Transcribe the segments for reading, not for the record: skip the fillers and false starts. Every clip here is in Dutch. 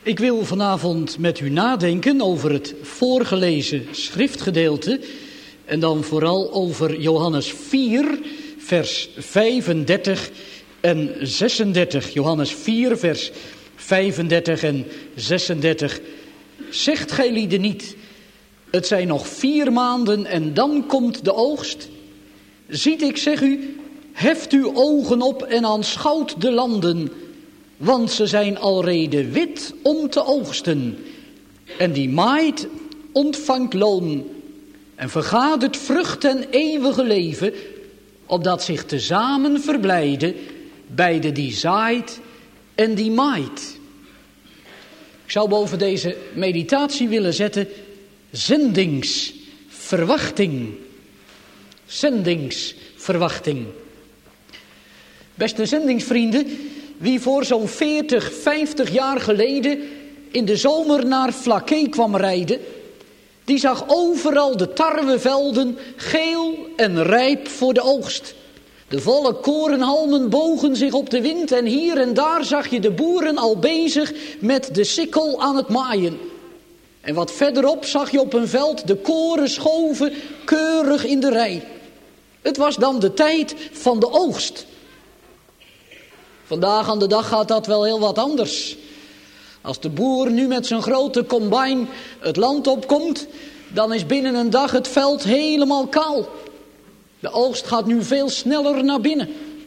Ik wil vanavond met u nadenken over het voorgelezen schriftgedeelte en dan vooral over Johannes 4, vers 35 en 36. Johannes 4, vers 35 en 36. Zegt gij lieden niet, het zijn nog 4 maanden en dan komt de oogst? Ziet, ik zeg u, heft uw ogen op en aanschouwt de landen, want ze zijn alrede wit om te oogsten. En die maait ontvangt loon en vergadert vrucht en eeuwige leven, opdat zich tezamen verblijden beide die zaait en die maait. Ik zou boven deze meditatie willen zetten zendingsverwachting. Zendingsverwachting. Beste zendingsvrienden, wie voor zo'n 40, 50 jaar geleden in de zomer naar Flaké kwam rijden, die zag overal de tarwevelden geel en rijp voor de oogst. De volle korenhalmen bogen zich op de wind en hier en daar zag je de boeren al bezig met de sikkel aan het maaien. En wat verderop zag je op een veld de koren schoven keurig in de rij. Het was dan de tijd van de oogst. Vandaag aan de dag gaat dat wel heel wat anders. Als de boer nu met zijn grote combine het land opkomt, dan is binnen een dag het veld helemaal kaal. De oogst gaat nu veel sneller naar binnen.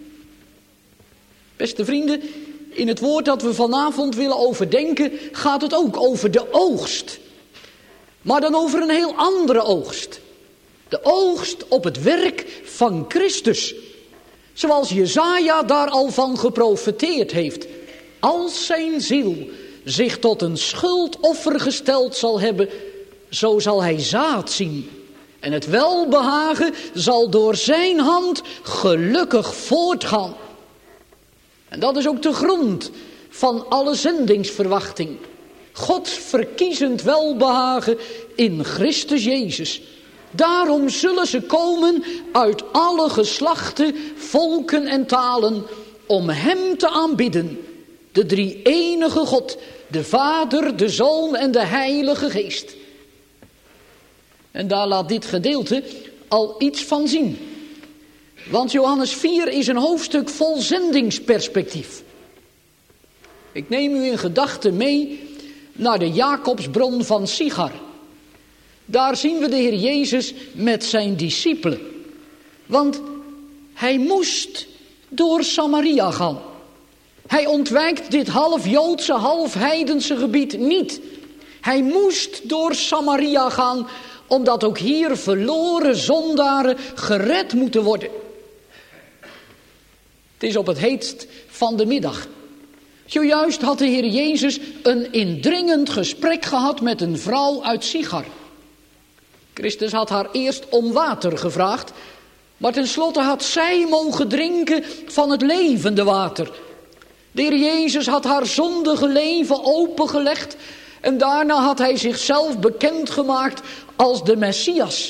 Beste vrienden, in het woord dat we vanavond willen overdenken, gaat het ook over de oogst. Maar dan over een heel andere oogst. De oogst op het werk van Christus. Zoals Jesaja daar al van geprofeteerd heeft. Als zijn ziel zich tot een schuldoffer gesteld zal hebben, zo zal hij zaad zien. En het welbehagen zal door zijn hand gelukkig voortgaan. En dat is ook de grond van alle zendingsverwachting. Gods verkiezend welbehagen in Christus Jezus. Daarom zullen ze komen uit alle geslachten, volken en talen om hem te aanbidden. De drie-enige God, de Vader, de Zoon en de Heilige Geest. En daar laat dit gedeelte al iets van zien. Want Johannes 4 is een hoofdstuk vol zendingsperspectief. Ik neem u in gedachten mee naar de Jacobsbron van Sichar. Daar zien we de Heer Jezus met zijn discipelen. Want hij moest door Samaria gaan. Hij ontwijkt dit half Joodse, half heidense gebied niet. Hij moest door Samaria gaan, omdat ook hier verloren zondaren gered moeten worden. Het is op het heetst van de middag. Zojuist had de Heer Jezus een indringend gesprek gehad met een vrouw uit Sichar. Christus had haar eerst om water gevraagd, maar tenslotte had zij mogen drinken van het levende water. De Heer Jezus had haar zondige leven opengelegd en daarna had hij zichzelf bekendgemaakt als de Messias.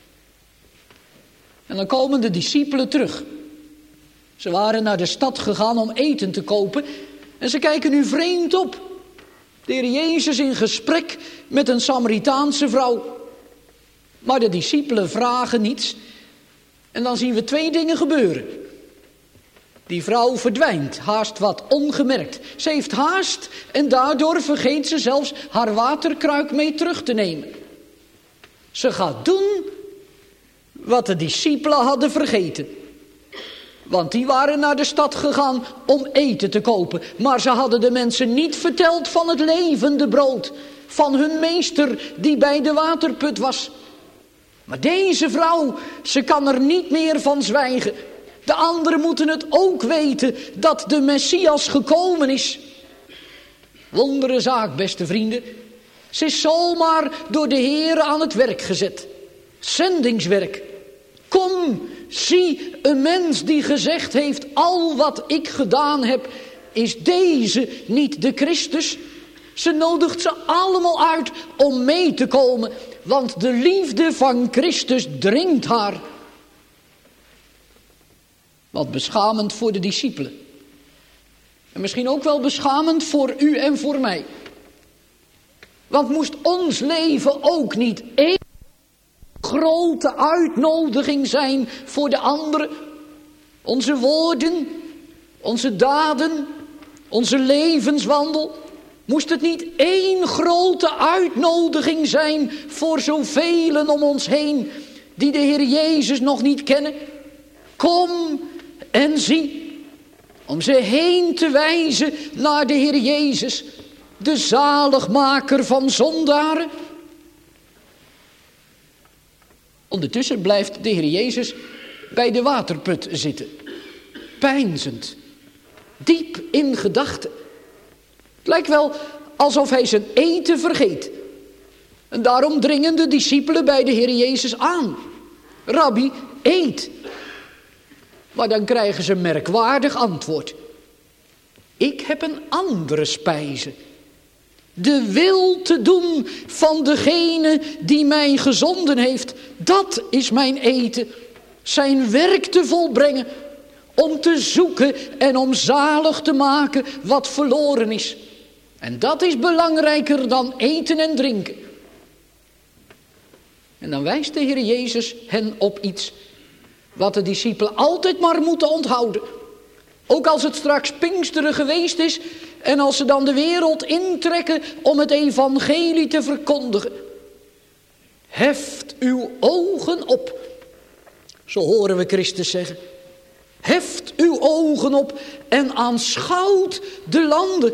En dan komen de discipelen terug. Ze waren naar de stad gegaan om eten te kopen en ze kijken nu vreemd op. De Heer Jezus in gesprek met een Samaritaanse vrouw. Maar de discipelen vragen niets. En dan zien we 2 dingen gebeuren. Die vrouw verdwijnt, haast wat ongemerkt. Ze heeft haast en daardoor vergeet ze zelfs haar waterkruik mee terug te nemen. Ze gaat doen wat de discipelen hadden vergeten. Want die waren naar de stad gegaan om eten te kopen. Maar ze hadden de mensen niet verteld van het levende brood. Van hun meester die bij de waterput was. Maar deze vrouw, ze kan er niet meer van zwijgen. De anderen moeten het ook weten dat de Messias gekomen is. Wondere zaak, beste vrienden. Ze is zomaar door de Heer aan het werk gezet. Zendingswerk. Kom, zie een mens die gezegd heeft, al wat ik gedaan heb, is deze niet de Christus? Ze nodigt ze allemaal uit om mee te komen, want de liefde van Christus dringt haar. Wat beschamend voor de discipelen. En misschien ook wel beschamend voor u en voor mij. Want moest ons leven ook niet één grote uitnodiging zijn voor de anderen? Onze woorden, onze daden, onze levenswandel. Moest het niet één grote uitnodiging zijn voor zoveel om ons heen die de Heer Jezus nog niet kennen? Kom en zie. Om ze heen te wijzen naar de Heer Jezus, de zaligmaker van zondaren. Ondertussen blijft de Heer Jezus bij de waterput zitten. Peinzend. Diep in gedachten. Het lijkt wel alsof hij zijn eten vergeet. En daarom dringen de discipelen bij de Heer Jezus aan. Rabbi, eet. Maar dan krijgen ze een merkwaardig antwoord. Ik heb een andere spijze. De wil te doen van degene die mij gezonden heeft. Dat is mijn eten. Zijn werk te volbrengen. Om te zoeken en om zalig te maken wat verloren is. En dat is belangrijker dan eten en drinken. En dan wijst de Heer Jezus hen op iets wat de discipelen altijd maar moeten onthouden. Ook als het straks Pinksteren geweest is en als ze dan de wereld intrekken om het evangelie te verkondigen. Heft uw ogen op. Zo horen we Christus zeggen. Heft uw ogen op en aanschouwt de landen.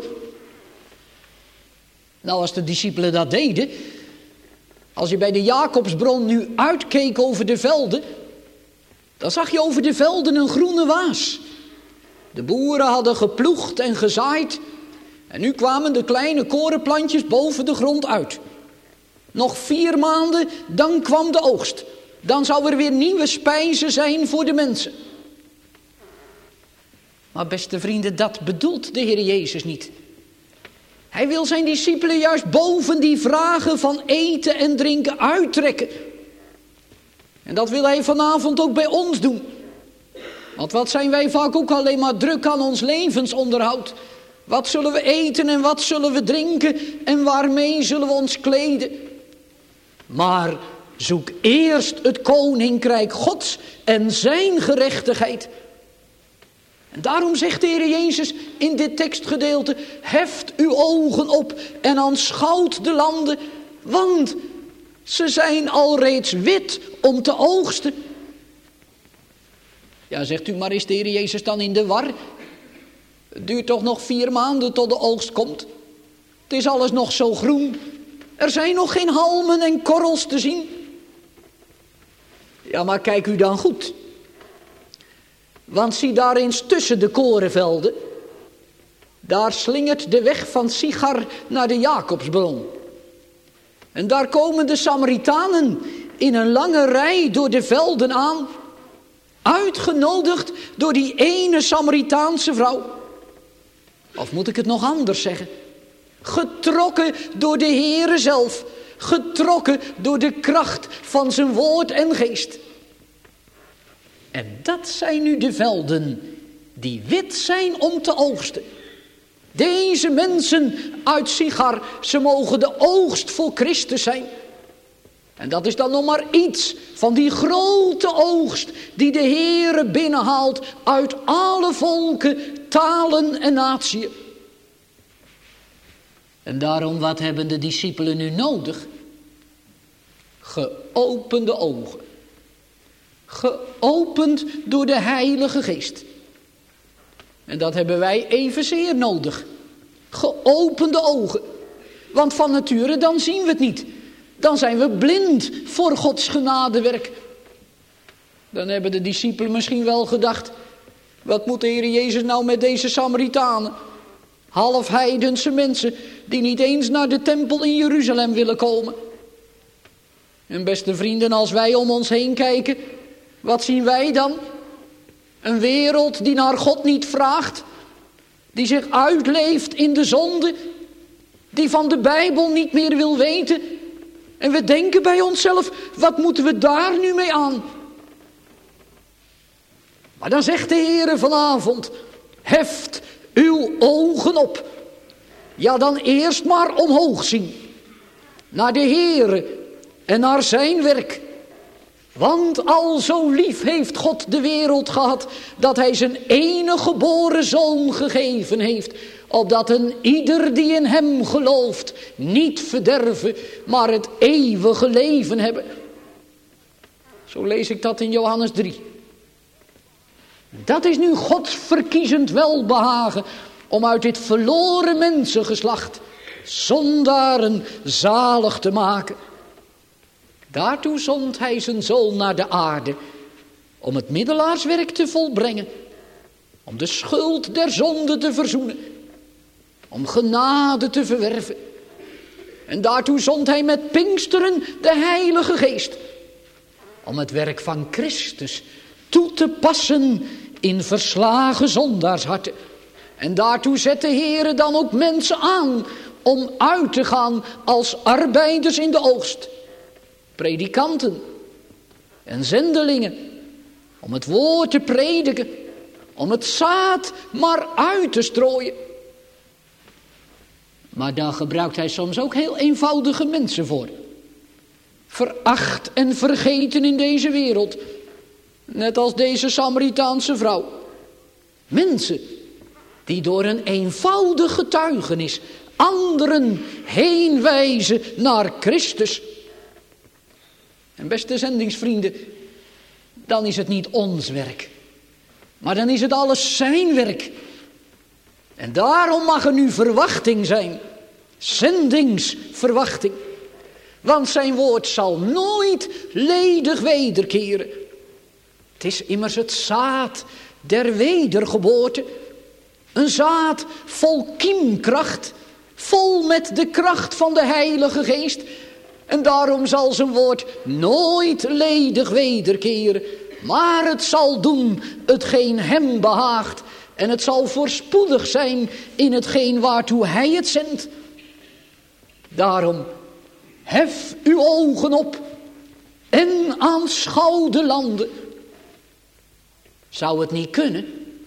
Nou, als de discipelen dat deden, als je bij de Jacobsbron nu uitkeek over de velden, dan zag je over de velden een groene waas. De boeren hadden geploegd en gezaaid en nu kwamen de kleine korenplantjes boven de grond uit. Nog 4 maanden, dan kwam de oogst. Dan zou er weer nieuwe spijzen zijn voor de mensen. Maar beste vrienden, dat bedoelt de Heer Jezus niet. Hij wil zijn discipelen juist boven die vragen van eten en drinken uittrekken. En dat wil hij vanavond ook bij ons doen. Want wat zijn wij vaak ook alleen maar druk aan ons levensonderhoud. Wat zullen we eten en wat zullen we drinken en waarmee zullen we ons kleden? Maar zoek eerst het koninkrijk Gods en zijn gerechtigheid. En daarom zegt de Heer Jezus in dit tekstgedeelte: heft uw ogen op en aanschouwt de landen, want ze zijn al reeds wit om te oogsten. Ja, zegt u, maar is de Heer Jezus dan in de war? Het duurt toch nog 4 maanden tot de oogst komt. Het is alles nog zo groen. Er zijn nog geen halmen en korrels te zien. Ja, maar kijk u dan goed. Want zie daar eens tussen de korenvelden. Daar slingert de weg van Sichar naar de Jacobsbron. En daar komen de Samaritanen in een lange rij door de velden aan. Uitgenodigd door die ene Samaritaanse vrouw. Of moet ik het nog anders zeggen? Getrokken door de Heere zelf. Getrokken door de kracht van zijn woord en geest. En dat zijn nu de velden die wit zijn om te oogsten. Deze mensen uit Sichar, ze mogen de oogst voor Christus zijn. En dat is dan nog maar iets van die grote oogst die de Heere binnenhaalt uit alle volken, talen en natieën. En daarom, wat hebben de discipelen nu nodig? Geopende ogen. Geopend door de Heilige Geest. En dat hebben wij evenzeer nodig. Geopende ogen. Want van nature dan zien we het niet. Dan zijn we blind voor Gods genadewerk. Dan hebben de discipelen misschien wel gedacht: wat moet de Heer Jezus nou met deze Samaritanen? Half heidense mensen die niet eens naar de tempel in Jeruzalem willen komen. En beste vrienden, als wij om ons heen kijken, wat zien wij dan? Een wereld die naar God niet vraagt, die zich uitleeft in de zonde, die van de Bijbel niet meer wil weten. En we denken bij onszelf: wat moeten we daar nu mee aan? Maar dan zegt de Heere vanavond: heft uw ogen op. Ja, dan eerst maar omhoog zien. naar de Heere en naar zijn werk. Want al zo lief heeft God de wereld gehad, dat hij zijn enige geboren zoon gegeven heeft, opdat een ieder die in hem gelooft niet verderven, maar het eeuwige leven hebben. Zo lees ik dat in Johannes 3. Dat is nu Gods verkiezend welbehagen, om uit dit verloren mensengeslacht zondaren zalig te maken. Daartoe zond hij zijn zoon naar de aarde, om het middelaarswerk te volbrengen, om de schuld der zonde te verzoenen, om genade te verwerven. En daartoe zond hij met Pinksteren de Heilige Geest, om het werk van Christus toe te passen in verslagen zondaarsharten. En daartoe zet de Heere dan ook mensen aan om uit te gaan als arbeiders in de oogst. Predikanten en zendelingen, om het woord te prediken, om het zaad maar uit te strooien. Maar daar gebruikt hij soms ook heel eenvoudige mensen voor. Veracht en vergeten in deze wereld, net als deze Samaritaanse vrouw. Mensen die door een eenvoudig getuigenis anderen heen wijzen naar Christus. En beste zendingsvrienden, dan is het niet ons werk, maar dan is het alles zijn werk. En daarom mag er nu verwachting zijn, zendingsverwachting. Want zijn woord zal nooit ledig wederkeren. Het is immers het zaad der wedergeboorte. Een zaad vol kiemkracht, vol met de kracht van de Heilige Geest. En daarom zal zijn woord nooit ledig wederkeren. Maar het zal doen hetgeen hem behaagt. En het zal voorspoedig zijn in hetgeen waartoe hij het zendt. Daarom, hef uw ogen op en aanschouw de landen. Zou het niet kunnen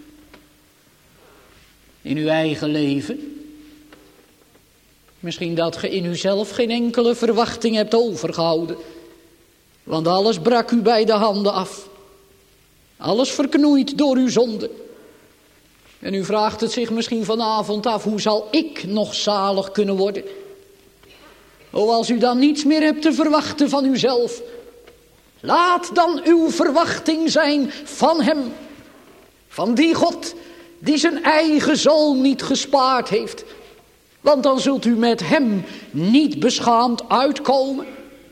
in uw eigen leven? Misschien dat ge in uzelf geen enkele verwachting hebt overgehouden. Want alles brak u bij de handen af. Alles verknoeid door uw zonde. En u vraagt het zich misschien vanavond af, hoe zal ik nog zalig kunnen worden? O, als u dan niets meer hebt te verwachten van uzelf, laat dan uw verwachting zijn van hem. Van die God die zijn eigen zoon niet gespaard heeft. Want dan zult u met hem niet beschaamd uitkomen.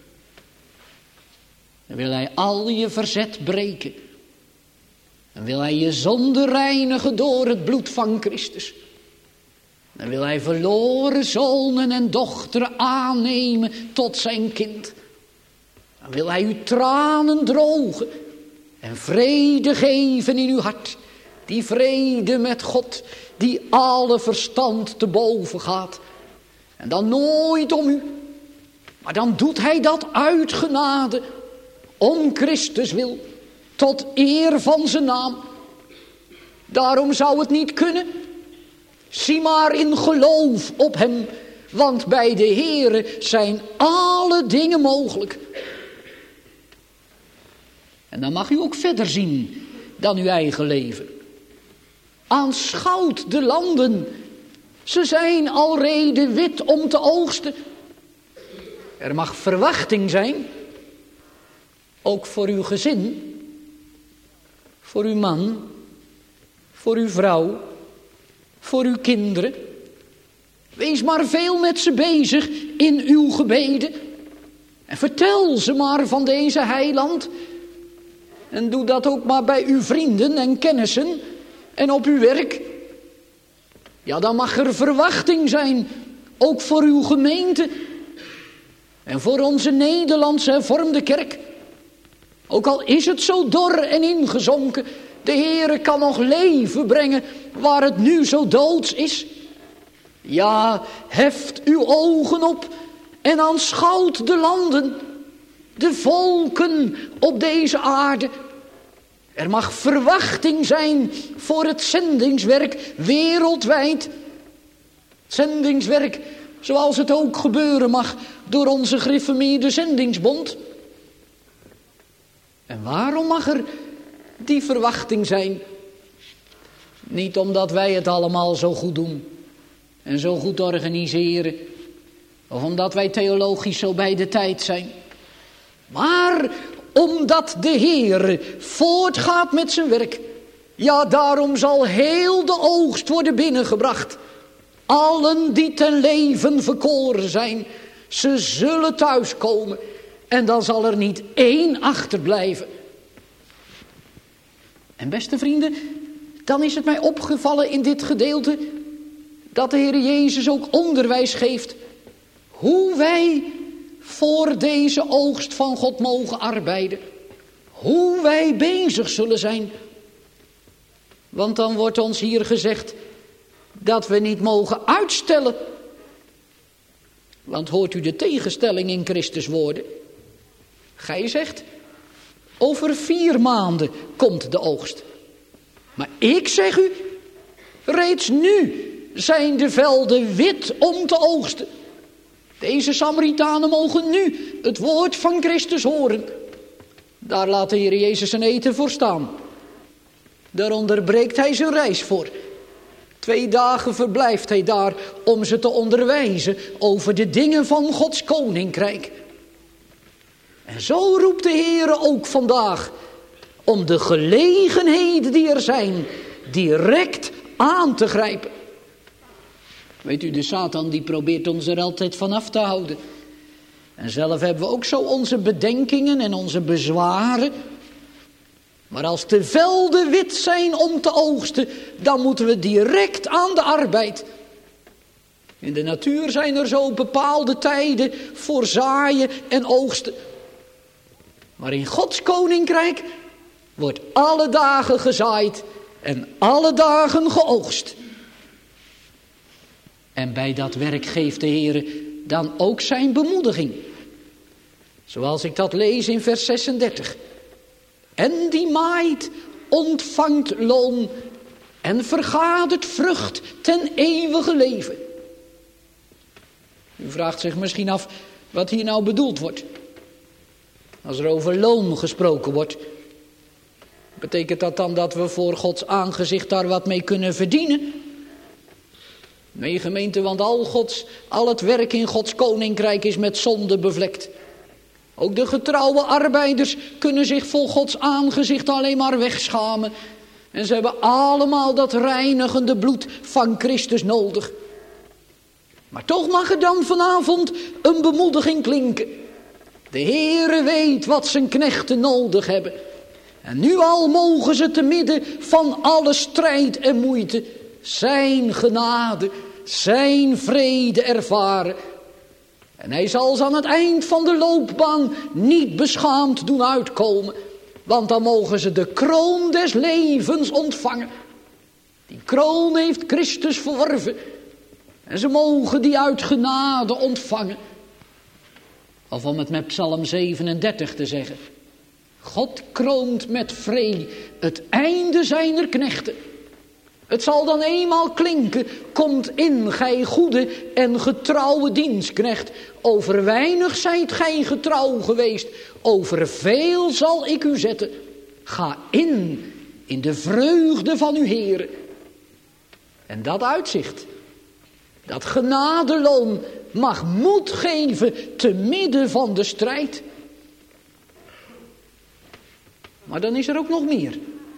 Dan wil hij al je verzet breken. Dan wil hij je zonde reinigen door het bloed van Christus. Dan wil hij verloren zonen en dochteren aannemen tot zijn kind. Dan wil hij uw tranen drogen en vrede geven in uw hart. Die vrede met God die alle verstand te boven gaat. En dan nooit om u, maar dan doet hij dat uit genade, om Christus wil, tot eer van zijn naam. Daarom zou het niet kunnen. Zie maar in geloof op hem, want bij de Heere zijn alle dingen mogelijk. En dan mag u ook verder zien dan uw eigen leven. Aanschouwt de landen, ze zijn alrede wit om te oogsten. Er mag verwachting zijn, ook voor uw gezin, voor uw man, voor uw vrouw, voor uw kinderen. Wees maar veel met ze bezig in uw gebeden. En vertel ze maar van deze heiland. En doe dat ook maar bij uw vrienden en kennissen en op uw werk. Ja, dan mag er verwachting zijn, ook voor uw gemeente. En voor onze Nederlandse hervormde kerk. Ook al is het zo dor en ingezonken, de Heere kan nog leven brengen waar het nu zo doods is. Ja, heft uw ogen op en aanschouwt de landen, de volken op deze aarde. Er mag verwachting zijn voor het zendingswerk wereldwijd. Het zendingswerk Zoals het ook gebeuren mag door onze gereformeerde zendingsbond. En waarom mag er die verwachting zijn? Niet omdat wij het allemaal zo goed doen en zo goed organiseren, of omdat wij theologisch zo bij de tijd zijn. Maar omdat de Heer voortgaat met zijn werk. Ja, daarom zal heel de oogst worden binnengebracht. Allen die ten leven verkoren zijn, ze zullen thuiskomen. En dan zal er niet één achterblijven. En beste vrienden, dan is het mij opgevallen in dit gedeelte dat de Heer Jezus ook onderwijs geeft hoe wij voor deze oogst van God mogen arbeiden. Hoe wij bezig zullen zijn. Want dan wordt ons hier gezegd dat we niet mogen uitstellen. Want hoort u de tegenstelling in Christus woorden? Gij zegt, over 4 maanden komt de oogst. Maar ik zeg u, reeds nu zijn de velden wit om te oogsten. Deze Samaritanen mogen nu het woord van Christus horen. Daar laat de Heer Jezus zijn eten voor staan. Daar onderbreekt hij zijn reis voor. 2 dagen verblijft hij daar om ze te onderwijzen over de dingen van Gods koninkrijk. En zo roept de Heer ook vandaag om de gelegenheden die er zijn direct aan te grijpen. Weet u, de Satan die probeert ons er altijd vanaf te houden. En zelf hebben we ook zo onze bedenkingen en onze bezwaren. Maar als de velden wit zijn om te oogsten, dan moeten we direct aan de arbeid. In de natuur zijn er zo bepaalde tijden voor zaaien en oogsten. Maar in Gods koninkrijk wordt alle dagen gezaaid en alle dagen geoogst. En bij dat werk geeft de Heer dan ook zijn bemoediging. Zoals ik dat lees in vers 36. En die maait ontvangt loon en vergadert vrucht ten eeuwige leven. U vraagt zich misschien af wat hier nou bedoeld wordt. Als er over loon gesproken wordt, betekent dat dan dat we voor Gods aangezicht daar wat mee kunnen verdienen? Nee, gemeente, want al het werk in Gods koninkrijk is met zonde bevlekt. Ook de getrouwe arbeiders kunnen zich voor Gods aangezicht alleen maar wegschamen. En ze hebben allemaal dat reinigende bloed van Christus nodig. Maar toch mag er dan vanavond een bemoediging klinken. De Heere weet wat zijn knechten nodig hebben. En nu al mogen ze te midden van alle strijd en moeite zijn genade, zijn vrede ervaren. En hij zal ze aan het eind van de loopbaan niet beschaamd doen uitkomen. Want dan mogen ze de kroon des levens ontvangen. Die kroon heeft Christus verworven. En ze mogen die uit genade ontvangen. Of om het met Psalm 37 te zeggen. God kroont met vree het einde zijner knechten. Het zal dan eenmaal klinken, komt in, gij goede en getrouwe dienstknecht. Over weinig zijt gij getrouw geweest, over veel zal ik u zetten. Ga in de vreugde van uw Heere. En dat uitzicht, dat genadeloon mag moed geven te midden van de strijd. Maar dan is er ook nog meer.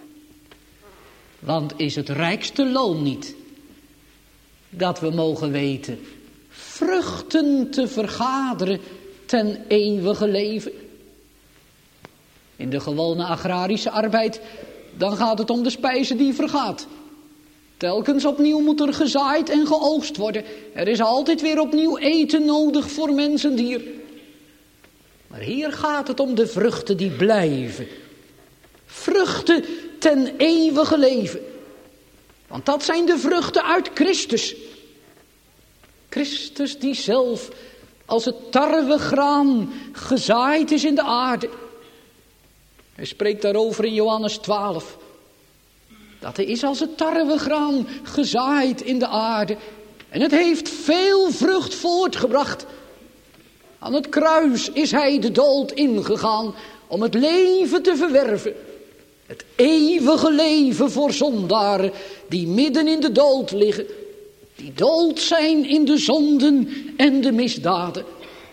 Want is het rijkste loon niet dat we mogen weten vruchten te vergaderen ten eeuwige leven? In de gewone agrarische arbeid, dan gaat het om de spijze die vergaat. Telkens opnieuw moet er gezaaid en geoogst worden. Er is altijd weer opnieuw eten nodig voor mens en dier. Maar hier gaat het om de vruchten die blijven. Vruchten ten eeuwige leven. Want dat zijn de vruchten uit Christus. Christus die zelf als het tarwegraan gezaaid is in de aarde. Hij spreekt daarover in Johannes 12. Dat hij is als het tarwegraan gezaaid in de aarde. En het heeft veel vrucht voortgebracht. Aan het kruis is hij de dood ingegaan om het leven te verwerven. Het eeuwige leven voor zondaren die midden in de dood liggen. Die dood zijn in de zonden en de misdaden.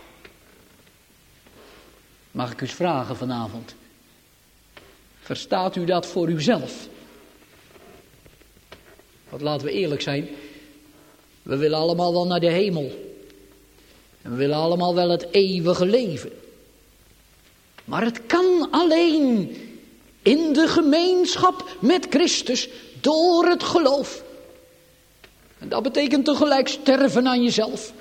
Mag ik u eens vragen vanavond? Verstaat u dat voor uzelf? Want laten we eerlijk zijn. We willen allemaal wel naar de hemel. En we willen allemaal wel het eeuwige leven. Maar het kan alleen in de gemeenschap met Christus door het geloof. En dat betekent tegelijk sterven aan jezelf.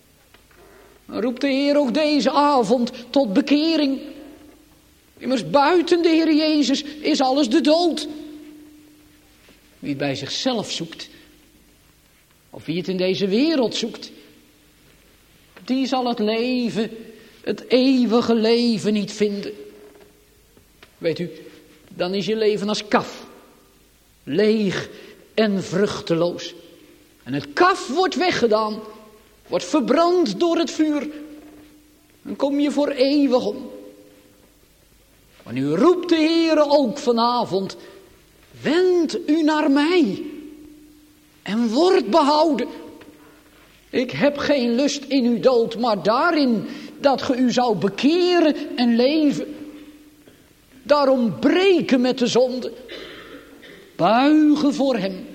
Dan roept de Heer ook deze avond tot bekering. Immers buiten de Heer Jezus is alles de dood. Wie het bij zichzelf zoekt, of wie het in deze wereld zoekt, die zal het leven, het eeuwige leven niet vinden. Weet u, dan is je leven als kaf. Leeg en vruchteloos. En het kaf wordt weggedaan, wordt verbrand door het vuur. Dan kom je voor eeuwig om. Maar nu roept de Heer ook vanavond, wend u naar mij en word behouden. Ik heb geen lust in uw dood, maar daarin dat ge u zou bekeren en leven. Daarom breken met de zonde. Buigen voor hem.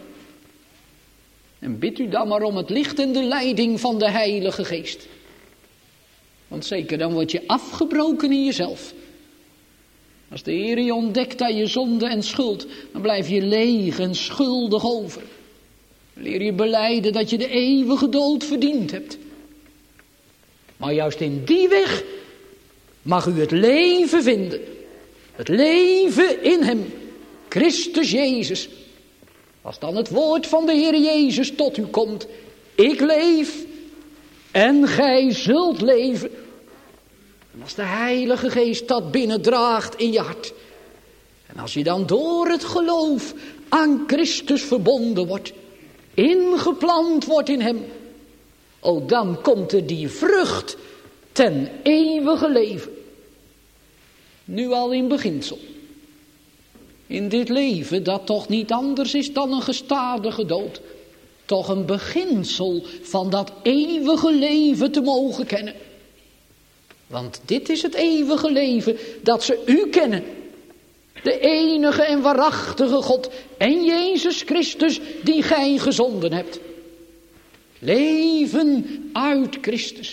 En bid u dan maar om het licht en de leiding van de Heilige Geest. Want zeker dan word je afgebroken in jezelf. Als de Heer je ontdekt aan je zonde en schuld, dan blijf je leeg en schuldig over. Leer je belijden dat je de eeuwige dood verdiend hebt. Maar juist in die weg mag u het leven vinden. Het leven in hem, Christus Jezus. Als dan het woord van de Heer Jezus tot u komt. Ik leef en gij zult leven. En als de Heilige Geest dat binnendraagt in je hart. En als je dan door het geloof aan Christus verbonden wordt. Ingeplant wordt in hem. Oh, dan komt er die vrucht ten eeuwige leven. Nu al in beginsel. In dit leven dat toch niet anders is dan een gestadige dood. Toch een beginsel van dat eeuwige leven te mogen kennen. Want dit is het eeuwige leven dat ze u kennen. De enige en waarachtige God en Jezus Christus die gij gezonden hebt. Leven uit Christus.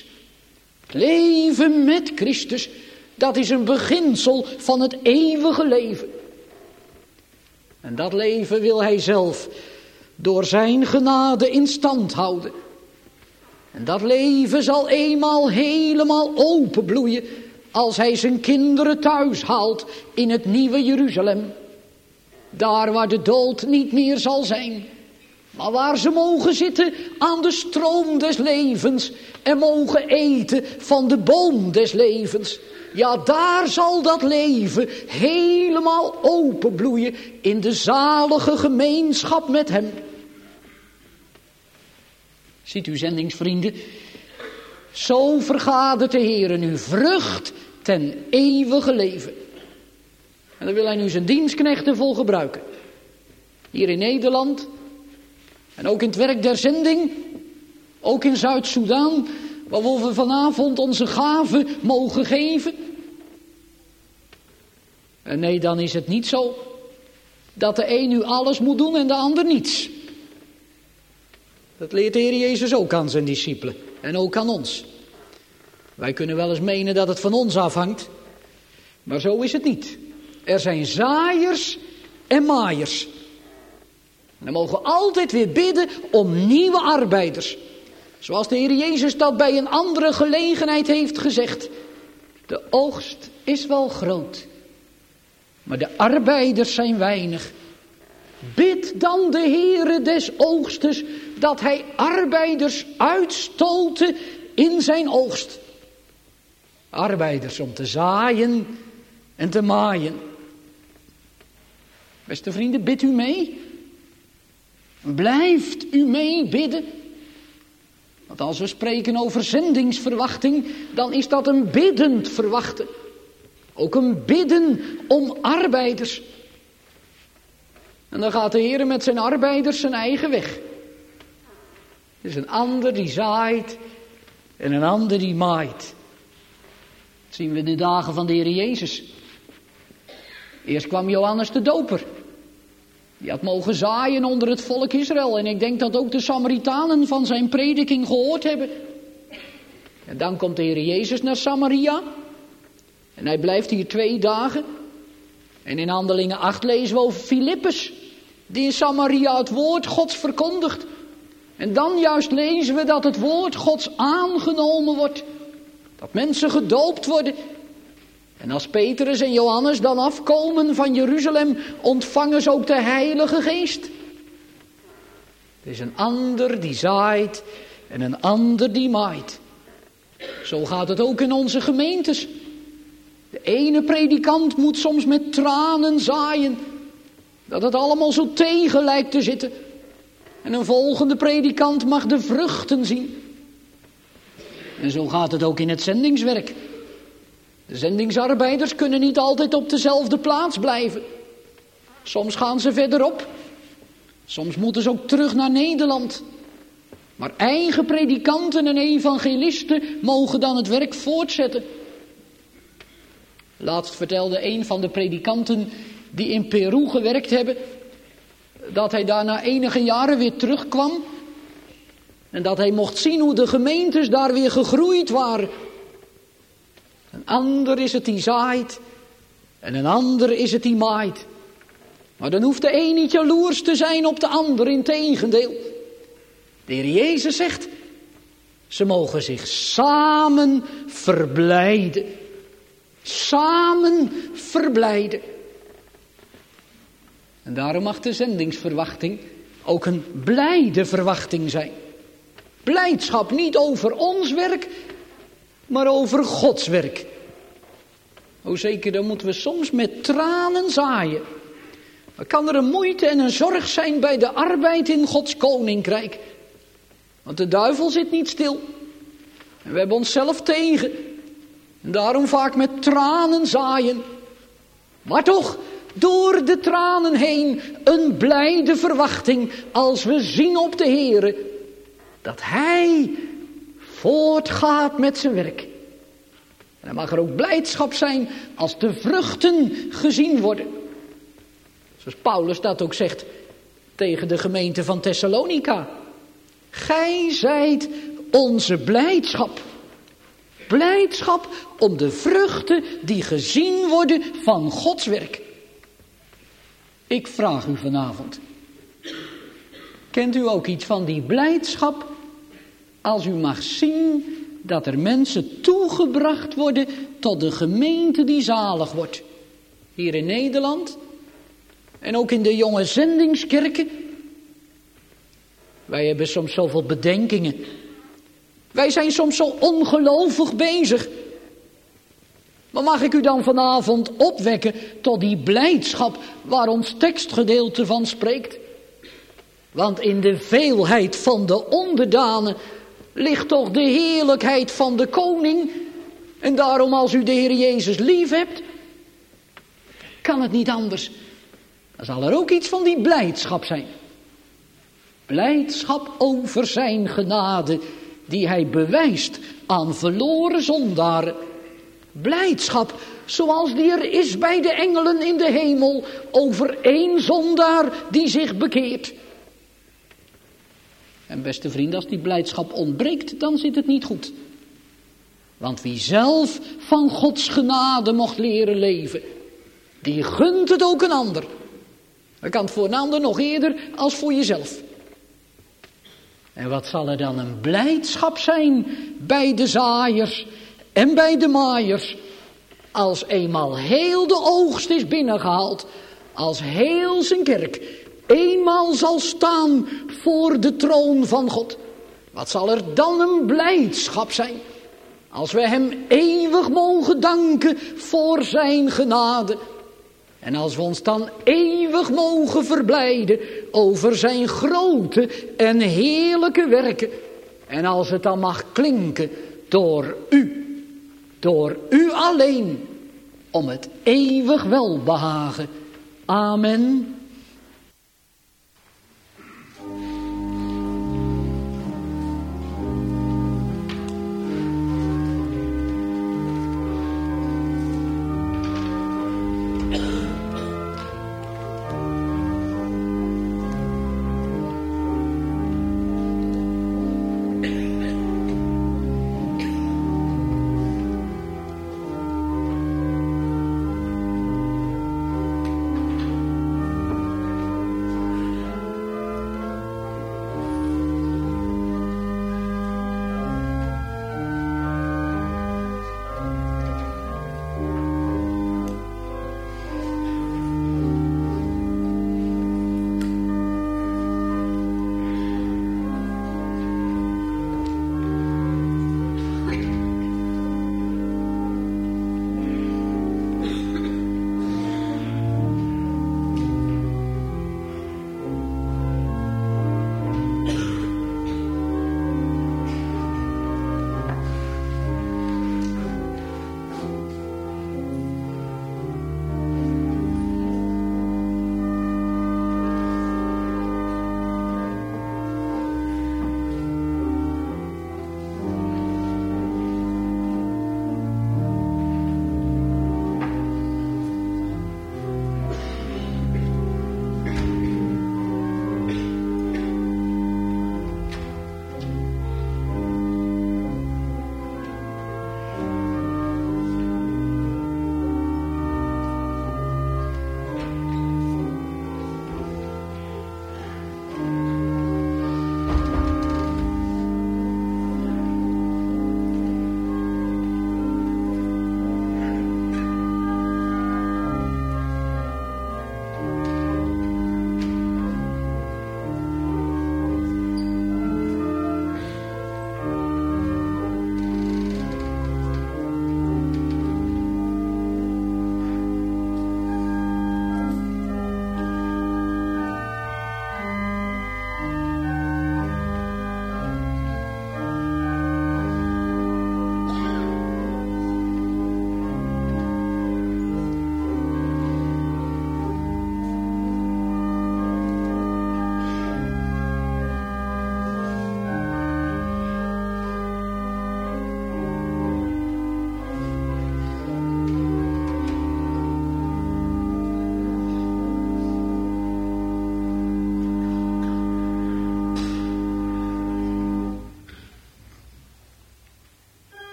Leven met Christus. Dat is een beginsel van het eeuwige leven. En dat leven wil hij zelf door zijn genade in stand houden. En dat leven zal eenmaal helemaal openbloeien als hij zijn kinderen thuis haalt in het nieuwe Jeruzalem. Daar waar de dood niet meer zal zijn. Maar waar ze mogen zitten aan de stroom des levens en mogen eten van de boom des levens. Ja, daar zal dat leven helemaal openbloeien in de zalige gemeenschap met hem. Ziet u, zendingsvrienden, zo vergadert de Heer nu vrucht ten eeuwige leven. En daar wil hij nu zijn dienstknechten voor gebruiken. Hier in Nederland en ook in het werk der zending, ook in Zuid-Soedan, waar we vanavond onze gaven mogen geven. En nee, dan is het niet zo dat de een nu alles moet doen en de ander niets. Dat leert de Heer Jezus ook aan zijn discipelen en ook aan ons. Wij kunnen wel eens menen dat het van ons afhangt, maar zo is het niet. Er zijn zaaiers en maaiers. En dan mogen we altijd weer bidden om nieuwe arbeiders. Zoals de Heer Jezus dat bij een andere gelegenheid heeft gezegd. De oogst is wel groot, maar de arbeiders zijn weinig. Bid dan de Heere des oogstes dat hij arbeiders uitstoten in zijn oogst. Arbeiders om te zaaien en te maaien. Beste vrienden, bidt u mee? Blijft u mee bidden? Want als we spreken over zendingsverwachting, dan is dat een biddend verwachten. Ook een bidden om arbeiders. En dan gaat de Heer met zijn arbeiders zijn eigen weg. Er is een ander die zaait en een ander die maait. Dat zien we in de dagen van de Heer Jezus. Eerst kwam Johannes de Doper. Die had mogen zaaien onder het volk Israël. En ik denk dat ook de Samaritanen van zijn prediking gehoord hebben. En dan komt de Heer Jezus naar Samaria. En hij blijft hier 2 dagen. En in Handelingen 8 lezen we over Filippus, die in Samaria het woord Gods verkondigt. En dan juist lezen we dat het woord Gods aangenomen wordt. Dat mensen gedoopt worden. En als Petrus en Johannes dan afkomen van Jeruzalem, ontvangen ze ook de Heilige Geest. Er is een ander die zaait en een ander die maait. Zo gaat het ook in onze gemeentes. De ene predikant moet soms met tranen zaaien, dat het allemaal zo tegen lijkt te zitten. En een volgende predikant mag de vruchten zien. En zo gaat het ook in het zendingswerk. De zendingsarbeiders kunnen niet altijd op dezelfde plaats blijven. Soms gaan ze verderop. Soms moeten ze ook terug naar Nederland. Maar eigen predikanten en evangelisten mogen dan het werk voortzetten. Laatst vertelde een van de predikanten die in Peru gewerkt hebben, dat hij daar na enige jaren weer terugkwam. En dat hij mocht zien hoe de gemeentes daar weer gegroeid waren. Een ander is het die zaait en een ander is het die maait. Maar dan hoeft de een niet jaloers te zijn op de ander, integendeel. De Heer Jezus zegt, ze mogen zich samen verblijden. Samen verblijden. En daarom mag de zendingsverwachting ook een blijde verwachting zijn. Blijdschap niet over ons werk, maar over Gods werk. O zeker, dan moeten we soms met tranen zaaien. Dan kan er een moeite en een zorg zijn bij de arbeid in Gods koninkrijk. Want de duivel zit niet stil. En we hebben onszelf tegen. En daarom vaak met tranen zaaien. Maar toch, door de tranen heen, een blijde verwachting als we zien op de Heere dat Hij voortgaat met zijn werk. En dan mag er ook blijdschap zijn als de vruchten gezien worden. Zoals Paulus dat ook zegt tegen de gemeente van Thessalonica. Gij zijt onze blijdschap. Blijdschap om de vruchten die gezien worden van Gods werk. Ik vraag u vanavond. Kent u ook iets van die blijdschap als u mag zien dat er mensen toegebracht worden tot de gemeente die zalig wordt? Hier in Nederland en ook in de jonge zendingskerken. Wij hebben soms zoveel bedenkingen. Wij zijn soms zo ongelovig bezig. Maar mag ik u dan vanavond opwekken tot die blijdschap waar ons tekstgedeelte van spreekt? Want in de veelheid van de onderdanen ligt toch de heerlijkheid van de koning. En daarom als u de Heer Jezus lief hebt, kan het niet anders. Dan zal er ook iets van die blijdschap zijn. Blijdschap over zijn genade die hij bewijst aan verloren zondaren. Blijdschap zoals die er is bij de engelen in de hemel over één zondaar die zich bekeert. En beste vrienden, als die blijdschap ontbreekt, dan zit het niet goed. Want wie zelf van Gods genade mocht leren leven, die gunt het ook een ander. Dat kan het voor een ander nog eerder als voor jezelf. En wat zal er dan een blijdschap zijn bij de zaaiers en bij de maaiers, als eenmaal heel de oogst is binnengehaald, als heel zijn kerk eenmaal zal staan voor de troon van God. Wat zal er dan een blijdschap zijn, als we hem eeuwig mogen danken voor zijn genade. En als we ons dan eeuwig mogen verblijden over zijn grote en heerlijke werken. En als het dan mag klinken door u alleen, om het eeuwig welbehagen. Amen.